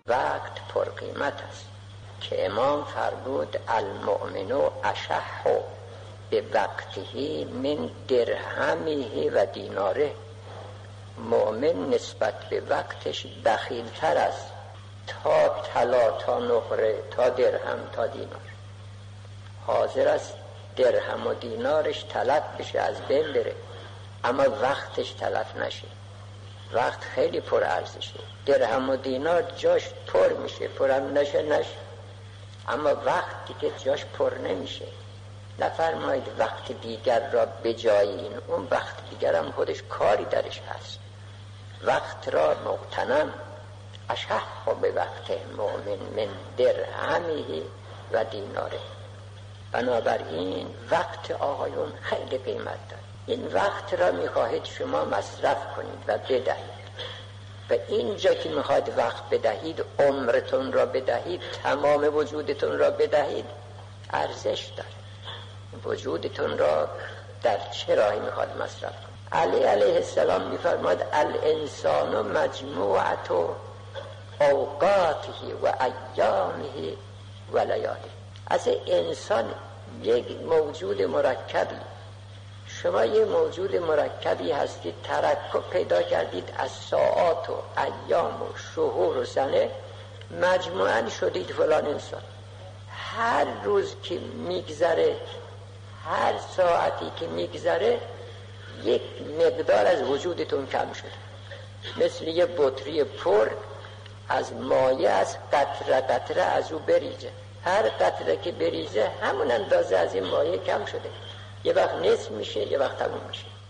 وقت پرقیمت است که امام فرمود المؤمن اشح به وقته من درهمه و دیناره. مؤمن نسبت به وقتش بخیلتر است تا طلا، تا نقره، تا درهم، تا دینار. حاضر است درهم و دینارش تلف بشه، از بین بره، اما وقتش تلف نشه. وقت خیلی پر ارزشه. درهم و دینار جاش پر میشه، پرم نشه، اما وقت دیگه جاش پر نمیشه. نفرمایید وقت دیگر را بجایین، اون وقت دیگر هم خودش کاری درش هست. وقت را مغتنم اشح به وقت مؤمن من درهمه و دیناره. بنابراین وقت آقایون خیلی قیمت داره. این وقت را میخواهید شما مصرف کنید و بدهید، و اینجا که میخواهید وقت بدهید، عمرتون را بدهید، تمام وجودتون را بدهید، ارزش داره. وجودتون را در چه راهی میخواد مصرف کنید؟ علی علیه السلام میفرماد الانسان مجموعت اوقاته و ایامه و لیاله. از انسان یک موجود مرکبی، شما یه موجود مرکبی هستید، ترکب پیدا کردید از ساعات و ایام و شهور و سنه، مجموعاً شدید فلان انسان. هر روز که میگذره، هر ساعتی که میگذره، یک مقدار از وجودتون کم شده. مثل یه بطری پر از مایه، از قطره قطره از او بریزه، هر قطره که بریزه همون اندازه از این مایه کم شده. یه وقت نصف میشه، یه وقت تموم میشه.